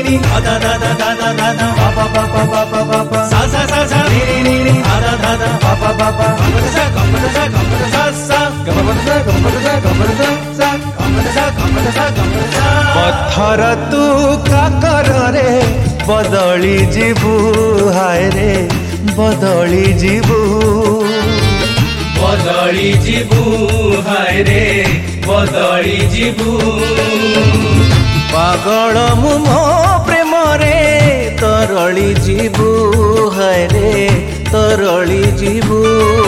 नी धा धा धा धा धा धा धा धा पा पा पा पा पा पा पा पा सा सा सा सा नी नी धा धा धा धा पा पा पा पा गम सा सा गम सा सा पत्थर तू काकर रे बदली जीवू हाय रे बदली जीवू बदली जीवू हाय रे बदली जीवू पागल मु मो प्रेम रे तरली जीवू हाय रे तरली जीवू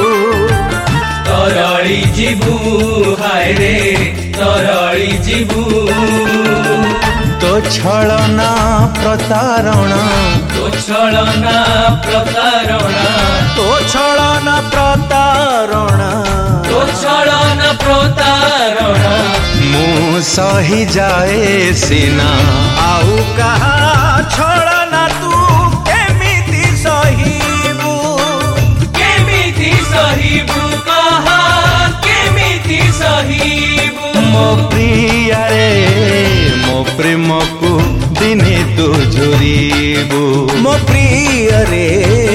तरली जीवू हाय रे तरली जीवू तो छलना प्रतारणा तो छलना प्रतारणा तो छलना प्रतारणा तो छलना प्रतारणा मु सही जाए सिना आउ कहा छलना तू केमिति सहीबू केमिति सहीबू कहा केमिति सहीबू मो प्रिया रे मो प्रेम को दिने तो झुरीबू मो प्रिय रे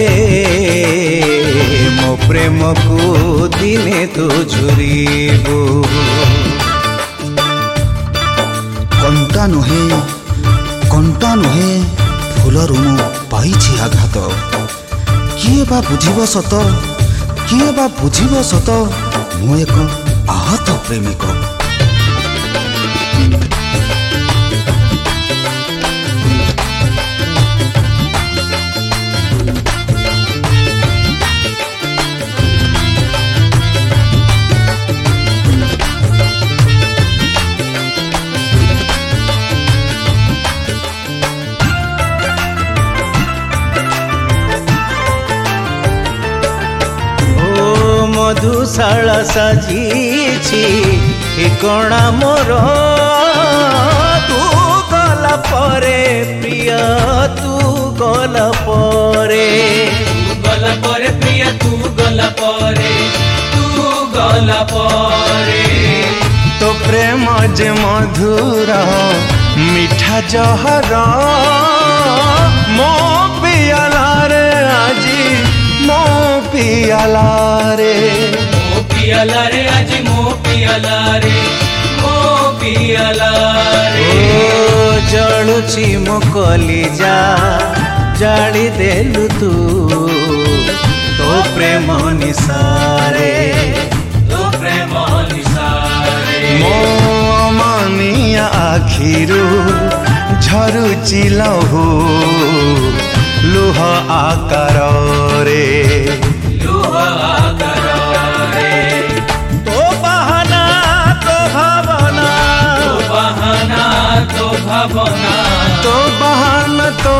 मो प्रेम को दिने तो झुरीबू कंटा नुहे फूलर मु पाइछि आघात किए बा बुझिब सत किए बा बुझिब सत मु एक आहत प्रेमिक मधुशाला साजिछि ठिकणा मोर तू गला परे प्रिय तू गला परे प्रिय तू गला परे तू गला परे तो प्रेम जे मधुर मीठा जहर मो पियाला रे आजी मो पियाला रे आज मो पियाला रे ओ जळुची मो कलिजा जाली देलु तू तो प्रेम निसारे मो मानिया आखिरू झरुची लहू लुह आकार रे तो बहाना तो भावना तो बहाना तो भावना तो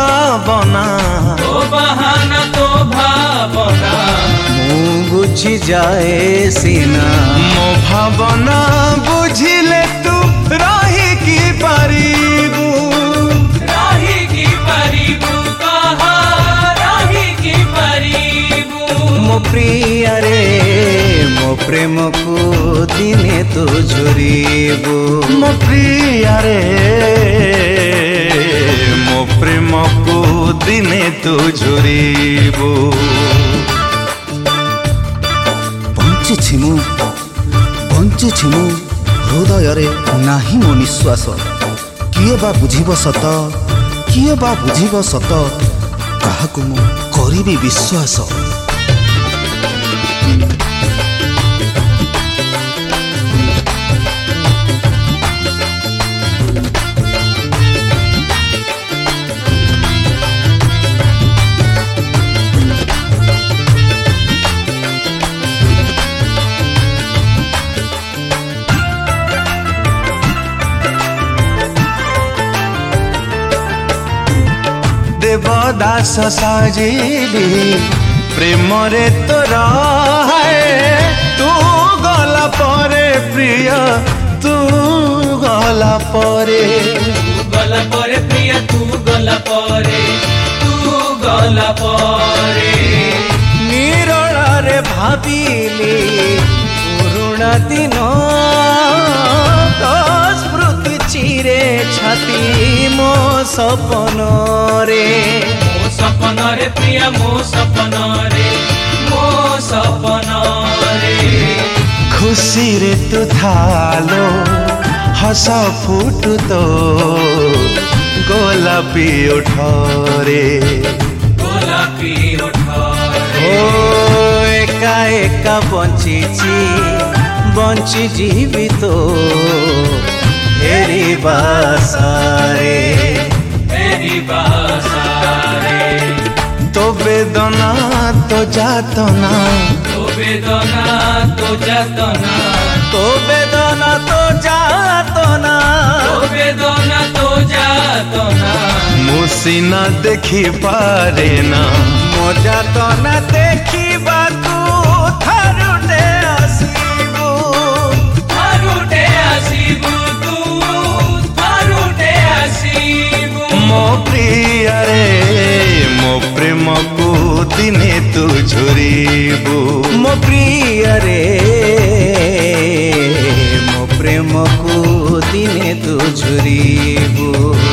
भावना मु बुझी जाए सीना मो भावना बुझिले तू रही की पारिबू कहा रही की पारिबू मो प्रिय रे मो प्रेम को दिने तो झुरीबू मो प्रिय रे मो प्रेम को दिने तो झुरीबू बंचिछि मु हृदय रे नाही मो निश्वास किए बा बुझिब सत किए बा बुझिब सत काहाकु मु करिबी विश्वास देवदास साजिली प्रेम रे तोरा है तू गला परे प्रिय तू गला परे प्रिय तू गला परे निरोला रे भाबिली पुरुणा दिन तो स्मृति ଚିରେ ଛାତି ମୋ ସପନରେ ମୋ ସପନରେ ପ୍ରିୟା ମୋ ସପନରେ ମୋ ସପନରେ ଖୁସିରେ ତୁ ଥାଲୋ ହସ ଫୁଟୁ ତ ଗୋଲାପୀ ଓଠରେ ଗୋଲାପୀ ଓଠରେ ଓ ଏକା ଏକା ବଞ୍ଚିଛି ବଞ୍ଚିଯିବି ତ ଫେରିବା ସାରେ तो बेदना तो जातना तो बेदना तो जातना तो बेदना तो जातना तो बेदना तो जातना मुसीना देखी पारे ना मो जातना देखिबा तू थारुटे आसीबू थारुटे आसीबू तू थारुटे आसीबू मो प्रिय रे मो प्रेम को दिने तू झुरीबू मो प्रिय रे मो प्रेम को दिने तू झुरीबू